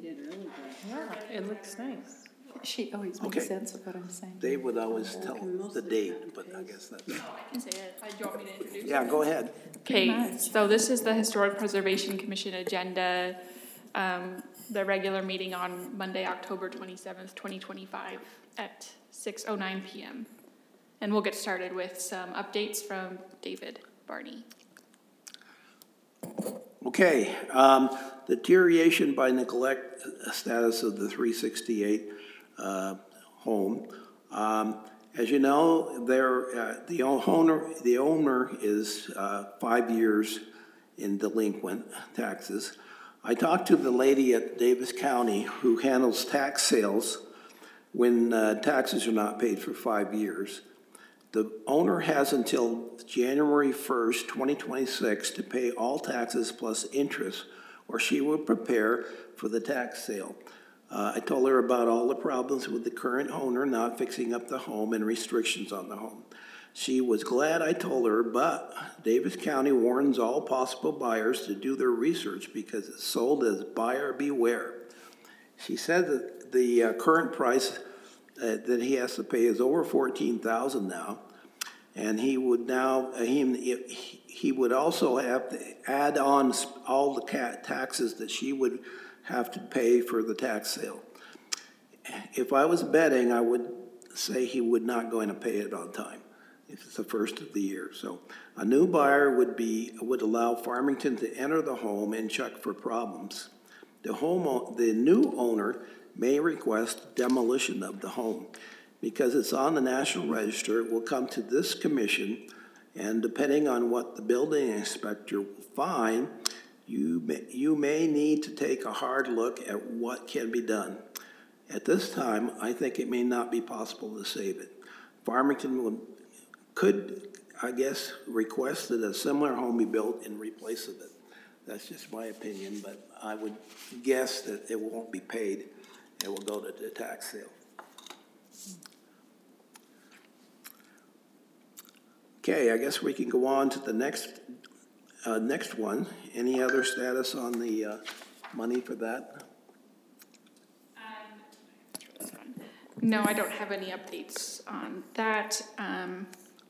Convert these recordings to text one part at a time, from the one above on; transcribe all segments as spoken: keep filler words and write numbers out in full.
did really good. Yeah, it looks nice. She always makes Okay. sense of what I'm saying. They would always tell And most the of the date, time but I pays. guess that's, I can say it. Uh, Do you want me to introduce yeah, it? go ahead. Okay, so this is the Historic Preservation Commission agenda, um, the regular meeting on Monday, October twenty-seventh, twenty twenty-five at six oh nine p.m. And we'll get started with some updates from David Barney. Okay, um, deterioration by neglect status of the three sixty-eight uh, home. Um, as you know, there uh, the owner the owner is uh, five years in delinquent taxes. I talked to the lady at Davis County who handles tax sales when uh, taxes are not paid for five years. The owner has until January first, twenty twenty-six to pay all taxes plus interest, or she will prepare for the tax sale. Uh, I told her about all the problems with the current owner not fixing up the home and restrictions on the home. She was glad I told her, but Davis County warns all possible buyers to do their research because it's sold as buyer beware. She said that the uh, current price uh, that he has to pay is over fourteen thousand dollars now, and he would now uh, he he would also have to add on all the taxes that she would have to pay for the tax sale. If I was betting, I would say he would not going to pay it on time if it's the first of the year. So a new buyer would be would allow Farmington to enter the home and check for problems. The home the new owner may request demolition of the home. Because it's on the National Register, it will come to this commission, and depending on what the building inspector will find, you may, you may need to take a hard look at what can be done. At this time, I think it may not be possible to save it. Farmington would, could, I guess, request that a similar home be built in replace of it. That's just my opinion, but I would guess that it won't be paid. It will go to the tax sale. Okay, I guess we can go on to the next uh, next one. Any other status on the uh, money for that? Um, no, I don't have any updates on that. Um,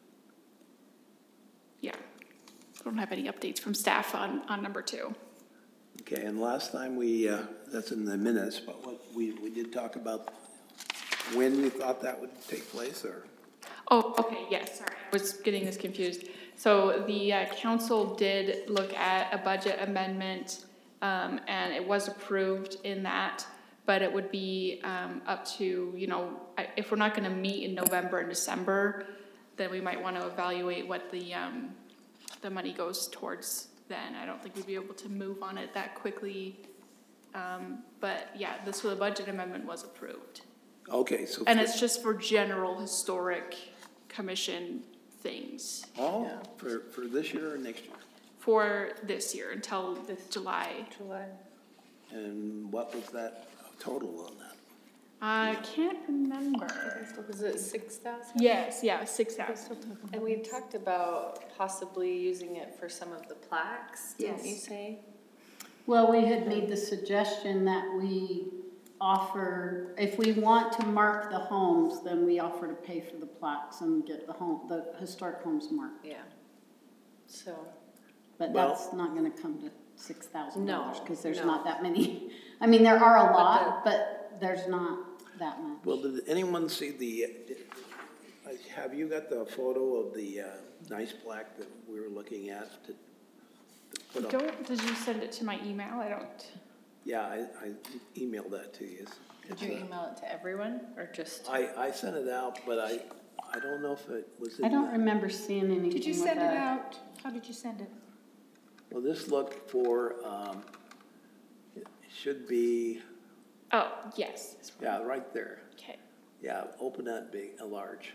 yeah, I don't have any updates from staff on, on number two. Okay, and last time we, uh, that's in the minutes, but what we, we did talk about when we thought that would take place, or? Oh, okay, yes, sorry, I was getting this confused. So the uh, council did look at a budget amendment, um, and it was approved in that, but it would be um, up to, you know, if we're not gonna meet in November and December, then we might wanna evaluate what the, um, the money goes towards then. I don't think we'd be able to move on it that quickly, um, but yeah, this the budget amendment was approved. Okay, so. And it's just for general historic commission things. Oh, yeah. for, for this year or next year? For this year until this July. July. And what was that total on that? I can't remember. Was it six thousand? Yes, yeah, six thousand. And we talked about possibly using it for some of the plaques, didn't Yes. you say? Well, we had made the suggestion that we offer, if we want to mark the homes, then we offer to pay for the plaques and get the home, the historic homes marked. Yeah. So. Well- But that's not gonna come to six thousand dollars, No, because there's no. not that many. I mean, there are a But lot, but there's not that much. Well, did anyone see the, uh, have you got the photo of the uh, nice plaque that we were looking at to, to put up? Don't, did you send it to my email? I don't. Yeah, I, I emailed that to you. Did you email it to everyone or just? I, I sent it out, but I, I don't know if it was in I don't the- remember seeing anything Did you with send it that. out? How did you send it? Well, this looked for, um, it should be, Oh, yes. this one. yeah, right there. Okay. Yeah, open that big, a large.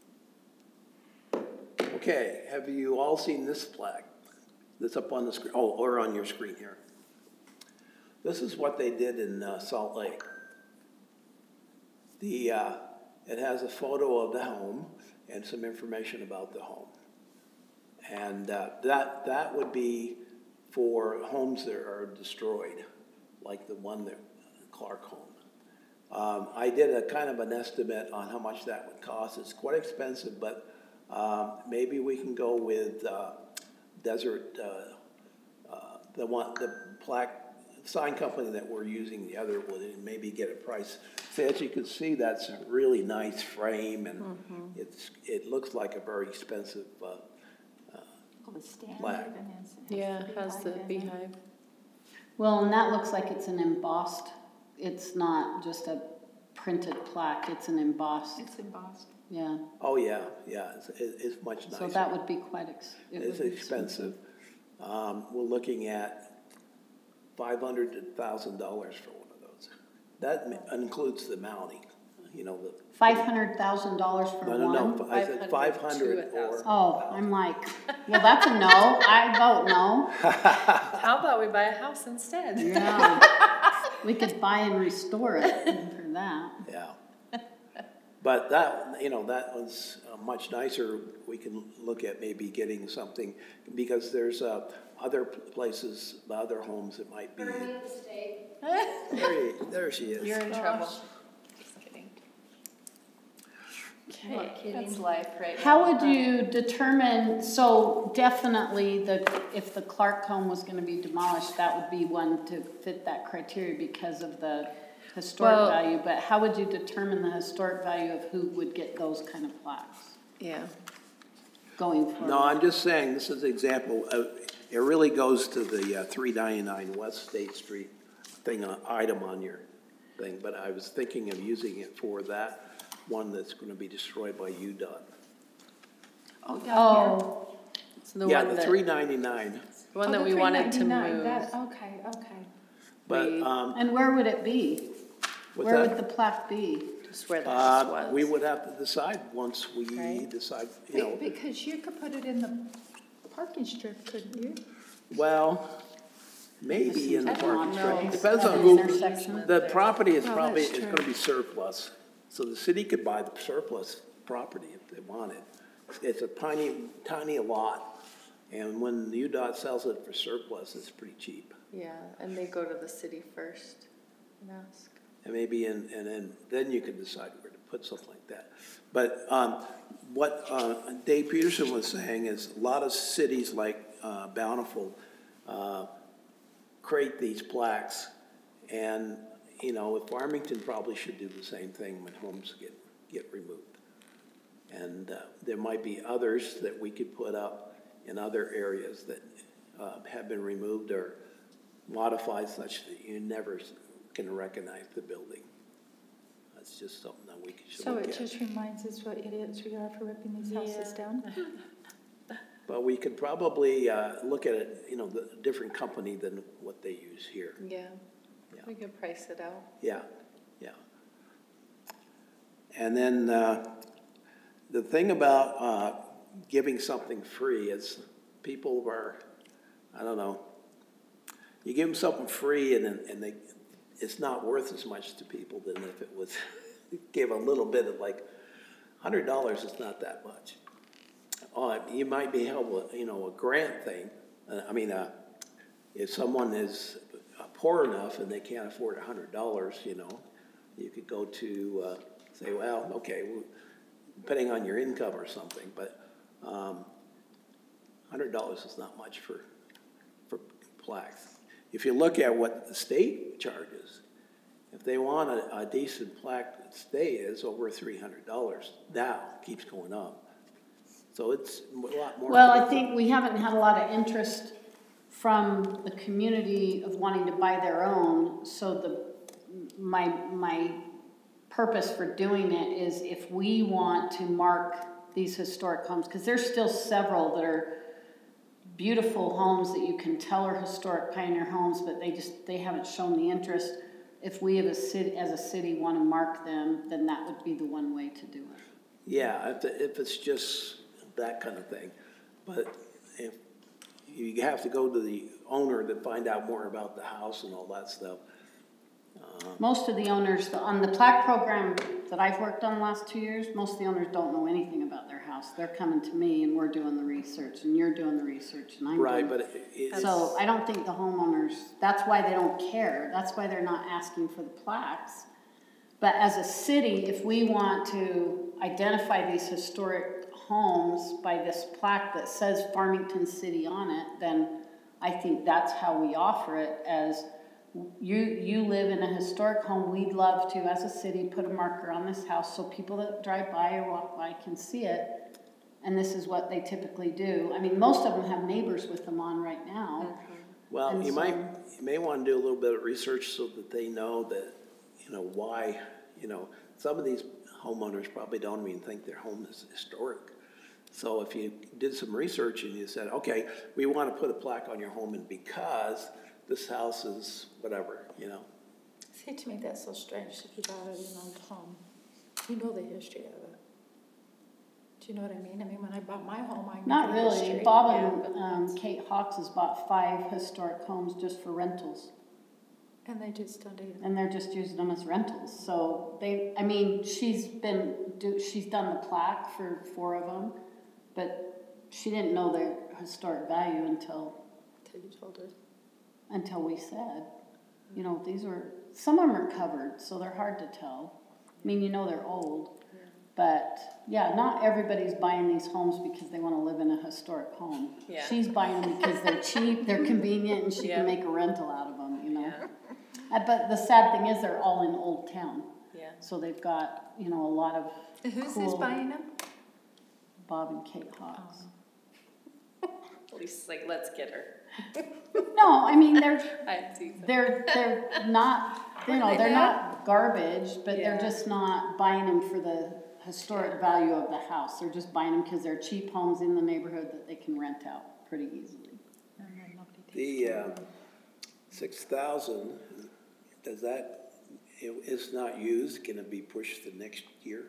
Okay, have you all seen this plaque? That's up on the screen, oh, or on your screen here. This is what they did in uh, Salt Lake. The, uh, it has a photo of the home and some information about the home. And uh, that, that would be for homes that are destroyed, like the one that Clark home. Um, I did a kind of an estimate on how much that would cost. It's quite expensive, but um, maybe we can go with uh, Desert, uh, uh, the one, the plaque sign company that we're using, the other would, and maybe get a price. So as you can see, that's a really nice frame, and mm-hmm. it's it looks like a very expensive uh, uh, plaque. Yeah, it has the beehive. Well, and that looks like it's an embossed, it's not just a printed plaque, it's an embossed, It's embossed. yeah. Oh, yeah, yeah, it's, it's much nicer. So that would be quite ex- it It's would be expensive. Um, we're looking at five hundred to one thousand dollars for one of those. That includes the mounting, you know, the. Five hundred thousand dollars for No, one? no, no, I said five five hundred hundred to a or. Oh, I'm like, well, that's a no, I vote no. How about we buy a house instead? Yeah. We could buy and restore it for that. Yeah. But that, you know, that was uh, much nicer. We can look at maybe getting something, because there's uh, other places, other homes that might be. There, you- there she is. You're in trouble. Just kidding. Okay. That's life right now. How would you determine, so definitely the, if the Clark home was gonna be demolished, that would be one to fit that criteria because of the historic Well- value, but how would you determine the historic value of who would get those kind of plaques Yeah. going forward? No, I'm just saying, this is an example, uh, it really goes to the uh, three ninety-nine West State Street thing, uh, item on your thing, but I was thinking of using it for that one that's gonna be destroyed by U DOT. Oh, Oh, So the Yeah, one the that, three ninety-nine, the one Oh, that the we wanted to three ninety-nine, move. that- Okay, okay. but, We- um, and where would it be? what's Where would that? the plaque be? Just where the house Uh, was. we would have to decide once we Right. decide, you know, Be- Because you could put it in the parking strip, couldn't you? well, maybe in the I don't parking know. strip. Depends At on the who, intersection. the property is Well, probably, that's is true. gonna be surplus. So the city could buy the surplus property if they wanted. It's a tiny, tiny lot, and when U DOT sells it for surplus, it's pretty cheap. Yeah, and they go to the city first and ask. And maybe, in and then, then you can decide where to put something like that. But um, what uh, Dave Peterson was saying is a lot of cities like uh, Bountiful uh, create these plaques, and, you know, if Farmington probably should do the same thing when homes get, get removed. And uh, there might be others that we could put up in other areas that uh, have been removed or modified such that you never can recognize the building. That's just something that we should So look it at. just reminds us what idiots we are for ripping these houses Yeah. down? But we could probably uh, look at it, you know, the different company than what they use here. Yeah. Yeah. We could price it out. Yeah, yeah. And then uh, the thing about uh, giving something free is people are, I don't know, you give them something free and then and they, it's not worth as much to people than if it was, give a little bit of like, one hundred dollars is not that much. Uh, you might be held with, you know, a grant thing. Uh, I mean, uh, if someone is uh, poor enough and they can't afford one hundred dollars, you know, you could go to, uh, say, well, okay, well, depending on your income or something, but um, one hundred dollars is not much for, for plaques. If you look at what the state charges, if they want a, a decent plaque that stay is over three hundred dollars now, keeps going up. So it's a lot more. Well, I think we haven't had a lot of interest from the community of wanting to buy their own, so the, my, my purpose for doing it is if we want to mark these historic homes, because there's still several that are beautiful homes that you can tell are historic pioneer homes, but they just, they haven't shown the interest. If we as a city, as a city want to mark them, then that would be the one way to do it. Yeah, if, if it's just that kind of thing. But if you have to go to the owner to find out more about the house and all that stuff. Most of the owners, on the plaque program that I've worked on the last two years, most of the owners don't know anything about their house. They're coming to me and we're doing the research and you're doing the research and I'm doing. Right, but it- it's. So I don't think the homeowners, that's why they don't care, that's why they're not asking for the plaques. But as a city, if we want to identify these historic homes by this plaque that says Farmington City on it, then I think that's how we offer it as, you, you live in a historic home, we'd love to, as a city, put a marker on this house so people that drive by or walk by can see it. And this is what they typically do. I mean, most of them have neighbors with them on right now. Well, And you might, so- you may want to do a little bit of research so that they know that, you know, why, you know, some of these homeowners probably don't even think their home is historic. So if you did some research and you said, okay, we want to put a plaque on your home and because this house is whatever, you know. See, to me, that's so strange if you bought an old home. You know the history of it. Do you know what I mean? I mean, when I bought my home, I knew Not the really. history. Bob Yeah, and but um, that's- Kate Hawks has bought five historic homes just for rentals. And they just don't even. And they're just using them as rentals. So they, I mean, she's been, do, she's done the plaque for four of them, but she didn't know their historic value until, Until you told her. until we said, you know, these are, some of them are covered, so they're hard to tell. I mean, you know they're old. But, yeah, not everybody's buying these homes because they want to live in a historic home. Yeah. She's buying them because they're cheap, they're convenient, and she Yeah. can make a rental out of them, you know? Yeah. Uh, But the sad thing is, they're all in Old Town. Yeah. So they've got, you know, a lot of And who's cool this buying them? Bob and Kate Hawks. At least like, let's get her. No, I mean, they're, I see. some. they're, they're not, you know, Aren't they they're now? not garbage, but they're Yeah. just not buying them for the historic value of the house. They're just buying them because they're cheap homes in the neighborhood that they can rent out pretty easily. And then nobody takes The care uh, of them. six thousand, does that, it is not used, can it be pushed to next year?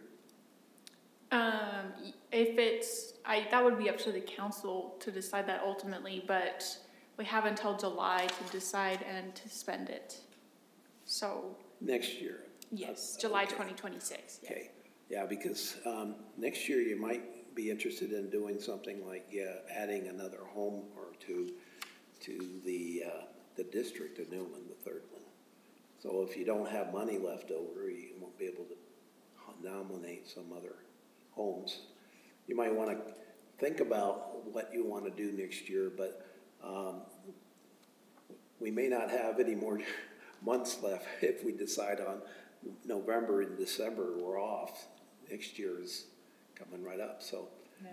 Um, y- if it's, I, that would be up to the council to decide that ultimately, but we have until July to decide and to spend it. So, Next year? yes, Uh, July okay. twenty twenty-six, yes. Okay, yeah, because um, next year you might be interested in doing something like, yeah, adding another home or two to the, uh, the district of Newland, the third one. So if you don't have money left over, you won't be able to nominate some other homes. You might want to think about what you want to do next year, but um, we may not have any more months left if we decide on November and December, we're off. Next year is coming right up, so. Yeah.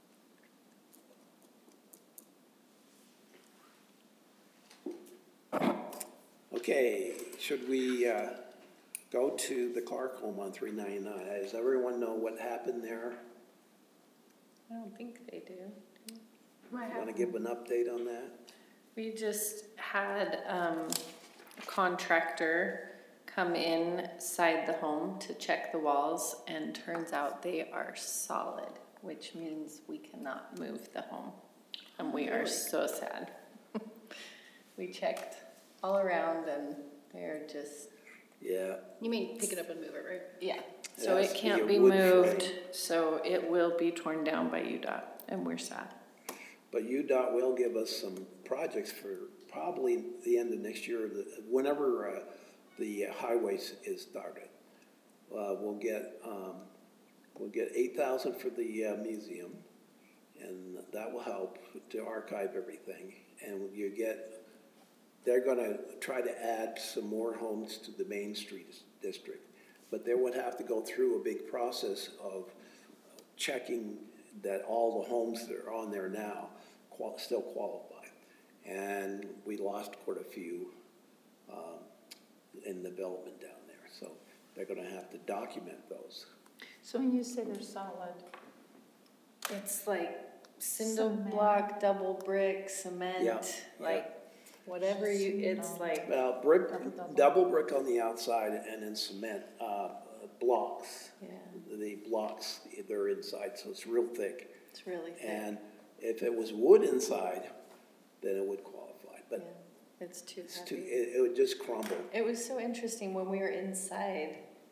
Okay, should we uh, go to the Clark home on three ninety-nine? Does everyone know what happened there? I don't think they do. What Want to happened? give an update on that? We just had um, a contractor come inside the home to check the walls, and turns out they are solid, which means we cannot move the home. And we are so sad. We checked all around and they're just, Yeah, You mean pick it up and move it, right? yeah. So It has it to can't be be a wood moved, frame. so it will be torn down by U DOT, and we're sad. but U DOT will give us some projects for probably the end of next year, the- whenever uh, the highway s- is started. Uh, We'll get, um, we'll get eight thousand for the uh, museum, and that will help to archive everything. And you get, they're gonna try to add some more homes to the Main Street district. But they would have to go through a big process of checking that all the homes that are on there now qual- still qualify. And we lost quite a few um, in development down there, so they're gonna have to document those. So when you say they're solid, It's like cinder Cement. block, double brick, cement, Yeah, like whatever you, it's like, Well, brick, Double, double. double brick on the outside and then cement, uh, blocks. yeah, The blocks, they're inside, so it's real thick. it's really thick. And if it was wood inside, then it would qualify, Yeah, but it's too it's too, heavy. it, it would just crumble. It was so interesting when we were inside,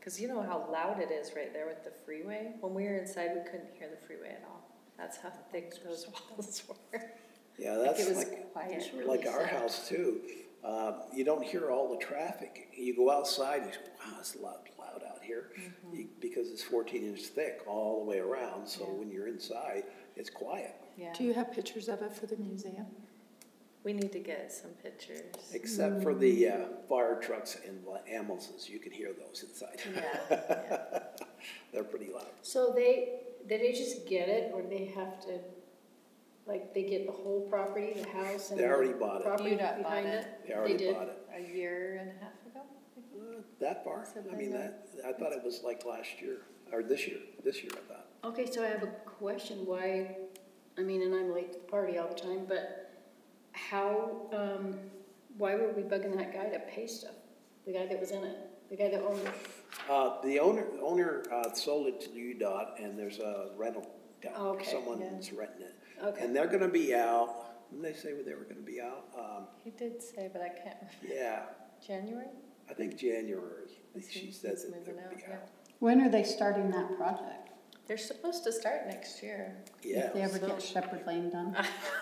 Cause you know how loud it is right there with the freeway? When we were inside, we couldn't hear the freeway at all. That's how thick those walls were. Yeah, Like, that's it was like, quiet. like our house too. Uh, you don't hear all the traffic. You go outside, you say, wow, it's loud, loud out here. Mm-hmm. You- Because it's fourteen inch thick all the way around, so Yeah. when you're inside, it's quiet. Yeah, Do you have pictures of it for the museum? we need to get some pictures. Except for the uh, fire trucks and la- ambulances, you can hear those inside. Yeah, yeah. They're pretty loud. So they, did they just get it, or they have to, like, they get the whole property, the house and They already the bought it. property U DOT bought behind it. it? They already did? bought it. A year and a half ago? Uh, That far? I Something mean, like that, I thought it was like last year, or this year, this year I thought. Okay, so I have a question, why, I mean, and I'm late to the party all the time, but how, um, why were we bugging that guy to pay stuff? The guy that was in it, the guy that owned it? Uh, the owner, owner, uh, sold it to U DOT and there's a rental down, Okay, someone's renting it. Okay. And they're gonna be out, didn't they say they were gonna be out? Um, He did say, but I can't remember. yeah, January? I think January, Is he- she said he's that they're moving gonna be out, yeah. out. When are they starting that project? They're supposed to start next year. If they Yeah, ever get Shepherd Lane done?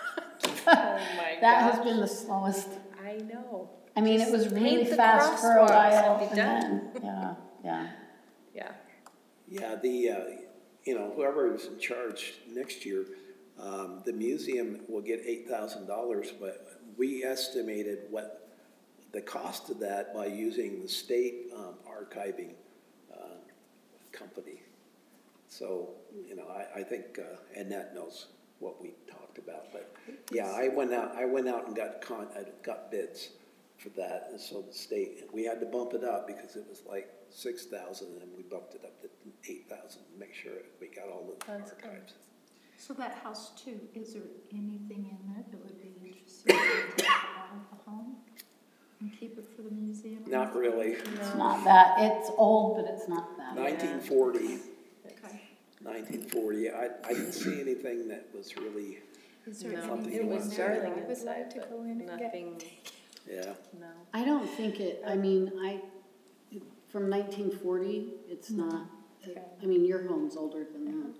Oh my That has gosh. been the slowest. I know. I mean, it Just was really paint the fast for a crosswalks while and be and done. then, yeah, yeah. Yeah. yeah, the, uh, you know, whoever is in charge next year, um, the museum will get eight thousand dollars, but we estimated what the cost of that by using the state, um, archiving, uh, company. So, you know, I, I think, uh, Annette knows what we talked about, but, yeah, I went out, I went out and got con, I got bids for that, and so the state, we had to bump it up because it was like six thousand, and we bumped it up to eight thousand to make sure we got all the That's good. archives. So that house too, is there anything in it that would be interesting to take out of the home and keep it for the museum? Not really. It's not that, it's old, but it's not that. Nineteen forty, Okay. nineteen forty, I, I didn't see anything that was really, Is there No, Something anything it you was in there that darling I would inside, like to but go in and get? nothing, yeah. no. I don't think it, I mean, I, from nineteen forty, it's not, Okay. I mean, your home's older than that.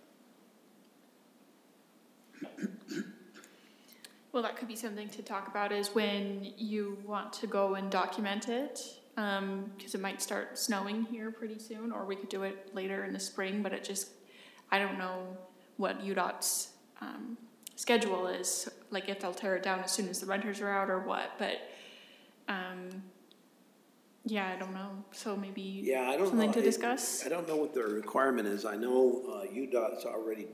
Well, that could be something to talk about is when you want to go and document it, um, because it might start snowing here pretty soon, or we could do it later in the spring, but it just, I don't know what U DOT's, um, schedule is, like if they'll tear it down as soon as the renters are out or what, but, um, yeah, I don't know, so maybe Yeah, I don't know. something to I- discuss? I don't know what the requirement is. I know uh, U DOT's already,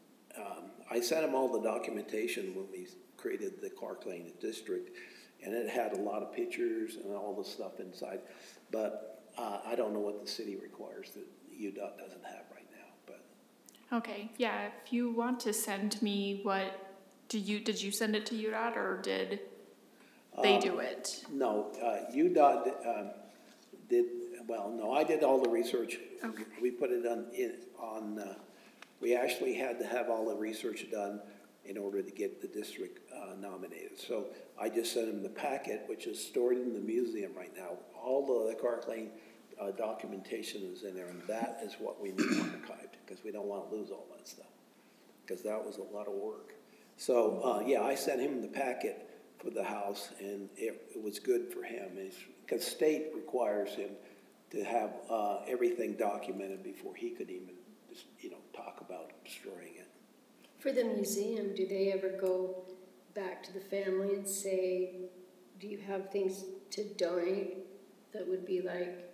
um, I sent them all the documentation when we created the Clark Lane District, and it had a lot of pictures and all the stuff inside. But uh, I don't know what the city requires that U DOT doesn't have right now, but. Okay, yeah, if you want to send me what, did you, did you send it to U DOT or did they Um, do it? No, uh, U DOT um, did, well, no, I did all the research. Okay. We put it on, in, on, uh, we actually had to have all the research done in order to get the district uh, nominated. So I just sent them the packet, which is stored in the museum right now. All the Clark Lane uh, documentation is in there, and that is what we need archived, because we don't want to lose all that stuff, because that was a lot of work. So, uh, yeah, I sent him the packet for the house, and it, it was good for him, because state requires him to have uh, everything documented before he could even, just, you know, talk about destroying it. For the museum, do they ever go back to the family and say, do you have things to donate that would be like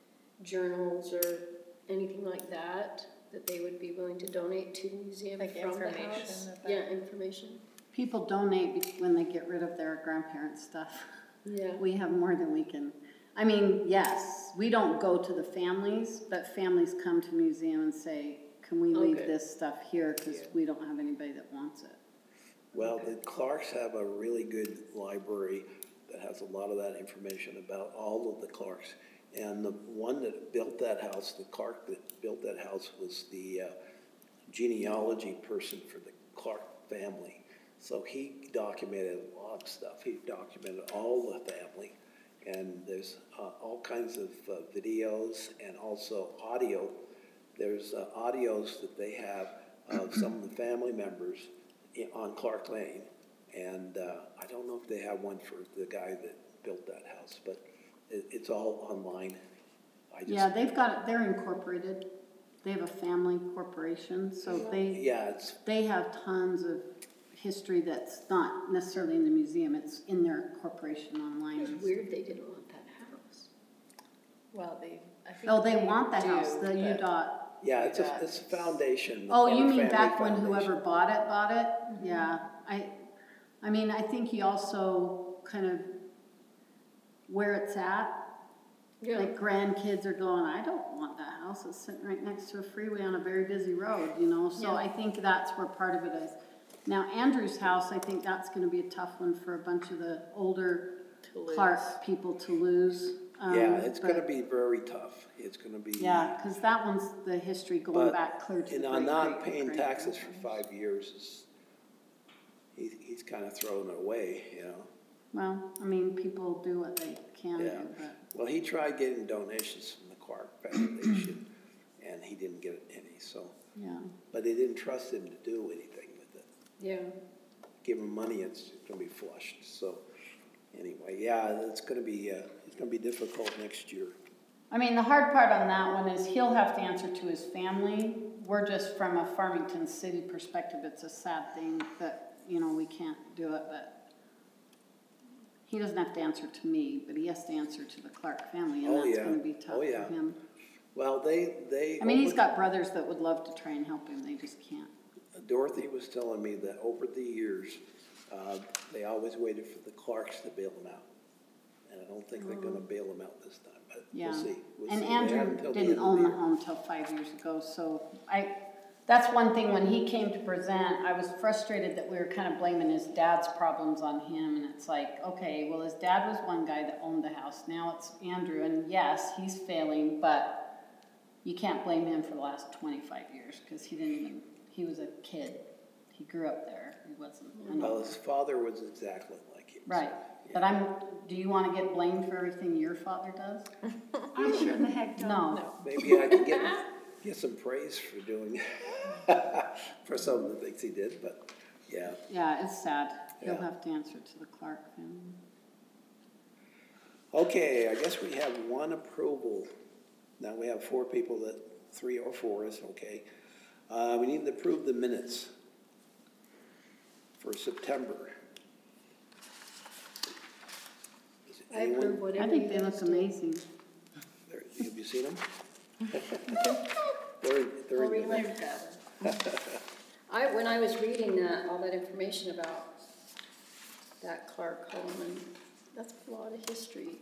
journals or anything like that, that they would be willing to donate to the museum Like from the information house? about- Yeah, information. People donate be- when they get rid of their grandparents' stuff. Yeah. We have more than we can, I mean, yes, we don't go to the families, but families come to museum and say, can we leave Okay. this stuff here, because we don't have anybody that wants it. Well, the Clarks have a really good library that has a lot of that information about all of the Clarks. And the one that built that house, the Clark that built that house, was the uh, genealogy person for the Clark family. So he documented a lot of stuff. He documented all the family. And there's uh, all kinds of uh, videos and also audio. There's uh, audios that they have of some of the family members i- on Clark Lane. And uh, I don't know if they have one for the guy that built that house, but it, it's all online. I just, Yeah, they've got, they're incorporated. They have a family corporation, so they, yeah, it's, they have tons of history that's not necessarily in the museum, it's in their corporation online. It's weird they didn't want that house. Well, they, I think. Oh, they want the do, house, the but- U DOT. yeah, it's a, it's a foundation. the Oh, you Clark mean Family back when Foundation. whoever bought it, bought it? Yeah, I, I mean, I think he also kind of, where it's at, Yeah. like grandkids are going, I don't want that house, it's sitting right next to a freeway on a very busy road, you know, so Yeah. I think that's where part of it is. Now, Andrew's house, I think that's gonna be a tough one for a bunch of the older To lose. Clark people to lose. um, Yeah, it's gonna but- be very tough. It's gonna be. Yeah, cause that one's the history going But, back clear to you the know, great, not great, paying great taxes for grandparents. five years is, he's, he's kind of throwing it away, you know? Well, I mean, people do what they can Yeah. do, but, Well, he tried getting donations from the Clark Foundation, and he didn't get any, so, yeah. but they didn't trust him to do anything with it. Yeah. Give him money, it's gonna be flushed, so, anyway, yeah, it's gonna be, uh, it's gonna be difficult next year. I mean, the hard part on that one is he'll have to answer to his family. We're just from a Farmington City perspective, it's a sad thing that, you know, we can't do it, but he doesn't have to answer to me, but he has to answer to the Clark family, and Oh, that's yeah. gonna be tough Oh, yeah. for him. Well, they, they. I mean, he's over- got brothers that would love to try and help him, they just can't. Dorothy was telling me that over the years, uh, they always waited for the Clarks to bail them out. And I don't think they're gonna bail them out this time, but Yeah. we'll see. We'll And see. They have Andrew until the didn't end of own the year. home till five years ago, so I, that's one thing, when he came to present, I was frustrated that we were kind of blaming his dad's problems on him, and it's like, okay, well, his dad was one guy that owned the house, now it's Andrew, and yes, he's failing, but you can't blame him for the last twenty-five years, because he didn't even, he was a kid, he grew up there, he wasn't, an Well, older. his father was exactly like him. so, Right, but I'm, do you wanna get blamed for everything your father does? I sure in the heck don't. No. Maybe I can get, get some praise for doing, for some of the things he did, but, yeah. Yeah, it's sad. He'll Yeah. have to answer to the Clark family. Okay, I guess we have one approval. Now we have four people that, three or four is okay. Uh, we need to approve the minutes for September. Is I anyone- approve whatever I you think they guys look do. amazing. there- Have you seen them? They're, they're. I'll read my- I, when I was reading that, all that information about that Clark home, and that's a lot of history.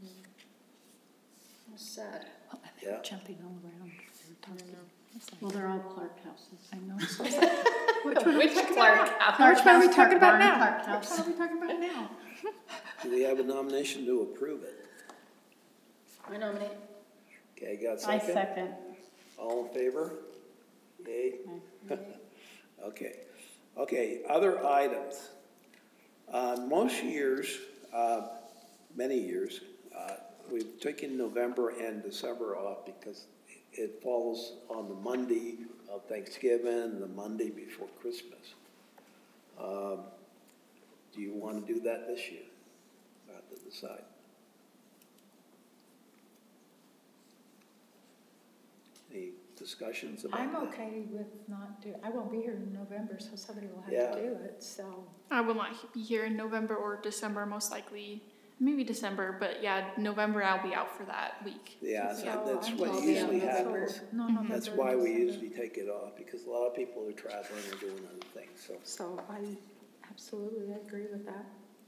It's sad. Yeah. Jumping all around. They were talking. Well, they're all Clark houses. I know. Which Clark house? Clark Which one are we house, talking Clark about barn, now? Clark Which house. one are we talking about now? Do we have a nomination to approve it? I nominate. Okay, got a I second? second. All in favor? Yay? Okay, okay, other items. Uh, most years, uh, many years, uh, we've taken November and December off because it falls on the Monday of Thanksgiving and the Monday before Christmas. Um, do you want to do that this year? I have to decide. Any discussions about I'm that? okay with not do, I won't be here in November, so somebody will have Yeah. to do it, so. I will not be here in November or December, most likely. Maybe December, but yeah, November I'll be out for that week. Yeah, So so that's I'm what probably usually out November. happens. No, November. That's and why we December. usually take it off, because a lot of people are traveling or doing other things, so. So I absolutely agree with that.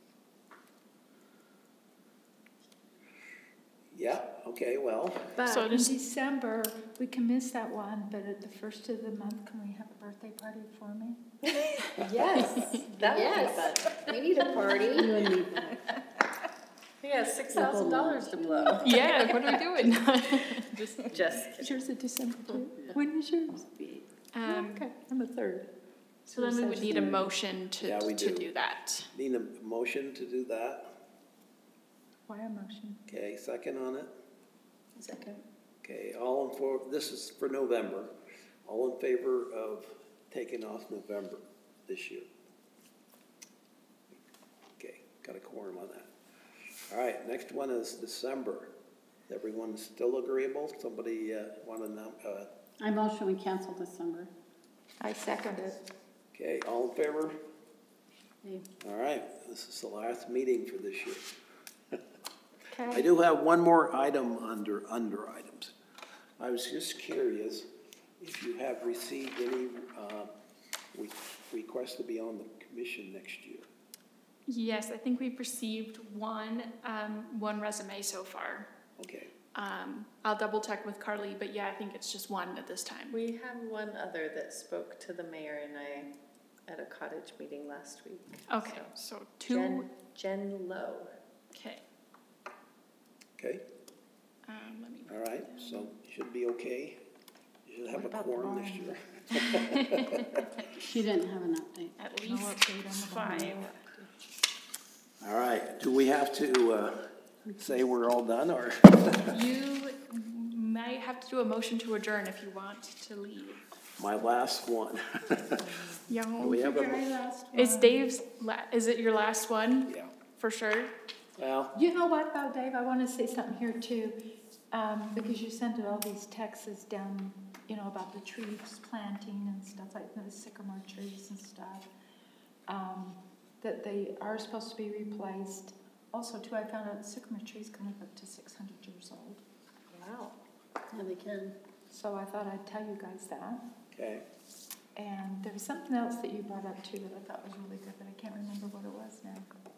Yeah, okay, well, But So in just- December, we can miss that one, but at the first of the month, can we have a birthday party for me? Yes, That would be yes. We need a party. You and me. Yeah, six thousand dollars to blow. Yeah, what are we doing? Just, Just Is yours a December too? When is yours? um, Okay, I'm a third. so then we would need a motion to, Yeah, we to do. do that. need a motion to do that? Why a motion? Okay, second on it? Second. Okay, all in for, this is for November. All in favor of taking off November this year? Okay, got a quorum on that. All right, next one is December. Is everyone still agreeable? Somebody uh, want to know? Uh, I motion we cancel December. I second it. okay, all in favor? Okay. All right, this is the last meeting for this year. I Okay. do have one more item under, under items. I was just curious if you have received any uh, re- requests to be on the commission next year. Yes, I think we've received one, um, one resume so far. Okay, Um, I'll double check with Carly, but yeah, I think it's just one at this time. We had one other that spoke to the mayor and I at a cottage meeting last week. Okay, So, so two, Jen, Jen Lowe. okay. okay, Um, let me. all right, so you should be okay. You should have What a about quorum the next line? year. She didn't have an update. At No least update on the five. bond. All right, do we have to uh, say we're all done, or? You might have to do a motion to adjourn if you want to leave. My last one. Yeah. We have a, Is Dave's, la- is it your last one, yeah, for sure? well, You know what, though, Dave, I want to say something here too, um, because you sent all these texts down, you know, about the trees planting and stuff like the sycamore trees and stuff, um, that they are supposed to be replaced. Also, too, I found out the sycamore trees can live up to six hundred years old. Wow. Yeah, they can. So I thought I'd tell you guys that. okay, And there was something else that you brought up too that I thought was really good, but I can't remember what it was now.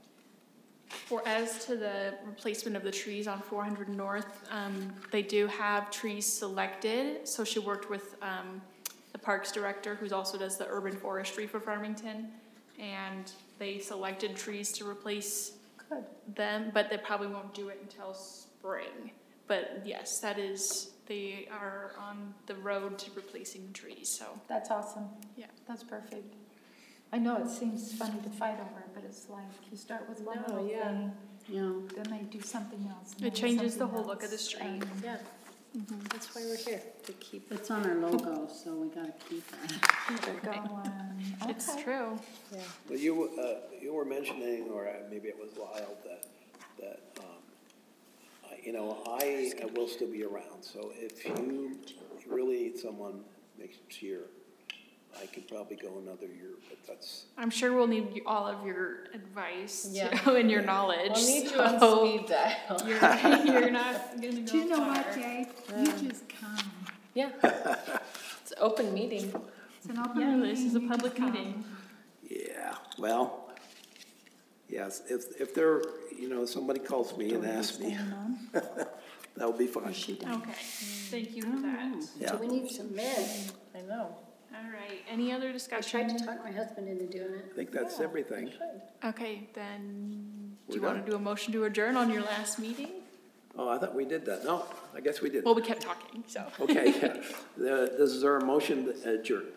For as to the replacement of the trees on four hundred North, um, they do have trees selected. So she worked with, um, the Parks Director, who's also does the urban forestry for Farmington. And they selected trees to replace Good. them, but they probably won't do it until spring. But yes, that is, they are on the road to replacing trees, so. That's awesome. Yeah. That's perfect. I know it seems funny to fight over it, but it's like you start with one No, little yeah. thing, You know, then they do something else. and It then changes the something whole look of the else, street. and- Yeah, that's why we're here, to keep it's on our logo, so we gotta keep it. Keep it going. It's Okay. true. yeah. well, you, uh, you were mentioning, or uh, maybe it was Lyle, that, that, um, I- you know, I uh, will still be around, so if you really need someone next year, I could probably go another year, but that's, I'm sure we'll need you- all of your advice Yeah. too, and your knowledge. We'll need you so on speed dial. You're, you're not gonna go Do you know far. what, Dave? You just come. Yeah. It's an open meeting. It's an open Yeah, meeting. this is a you public just come. meeting. yeah, well, yes, if, if there, you know, somebody calls me and Don't you asks me, stand on? that would be fine. Is she done? Okay, thank you for that. Yeah. So we need some men. I know. All right, any other I discussion? tried to talk my husband into doing it. I think that's Yeah, everything. you should. Okay, then, do We're you wanna done. do a motion to adjourn on your last meeting? Oh, I thought we did that. No, I guess we did. Well, we kept talking, so. Okay, The- this is our motion to adjourn.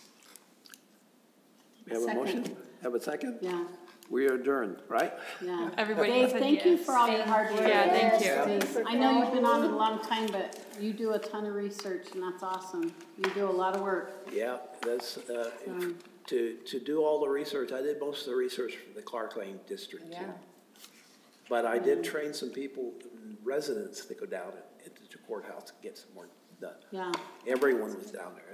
We have a Second. motion? Have a second? Yeah, We are adjourned, right? yeah. Everybody Dave, said thank you yes. for all your hard work. Yeah, thank you. Yes, I know you've been on it a long time, but you do a ton of research and that's awesome. You do a lot of work. Yeah, that's, uh, Um, to, to do all the research, I did most of the research for the Clark Lane District too. Yeah. But I did train some people, residents, that go down into the courthouse to get some work done. Yeah. Everyone was down there.